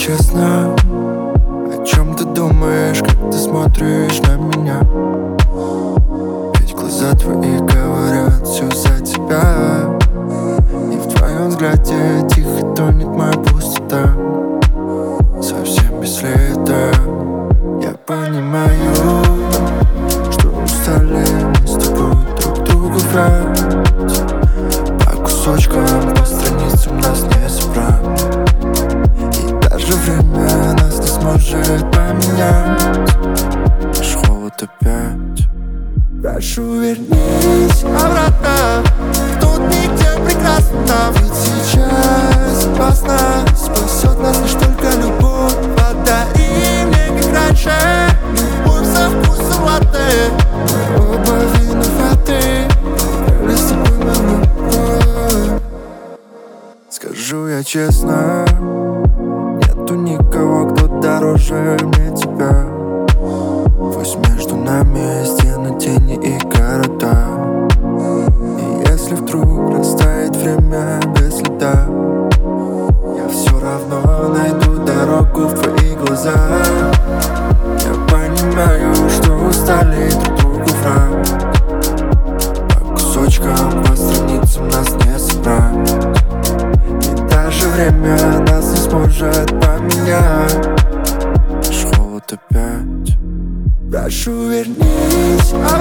честно, о чем ты думаешь, как ты смотришь на меня? Ведь глаза твои говорят все за тебя, и в твоем взгляде тихо тонет моя пустота. Совсем без следа. Я понимаю, что устали мы с тобой друг другу врать. По кусочкам, по страницам нас не собрать. И даже время нас не сможет поменять. Наш холод опять. Прошу, вернись обратно. Тут нигде прекрасно. Ведь сейчас опасно. Спасет нас лишь только любовь. Подари мне, как раньше, любовь со вкусом латте. Мы оба виноваты. Играли с тобой на любовь. Скажу я честно, нету никого, кто дороже мне тебя. Пусть между нами есть стены, тени и города. И если вдруг растает время без следа, я все равно найду дорогу в твои глаза. Я понимаю, что устали друг другу врать. По кусочкам, по страницам нас не собрать. И даже время нас не сможет поменять. Наш холод опять. Прошу, вернись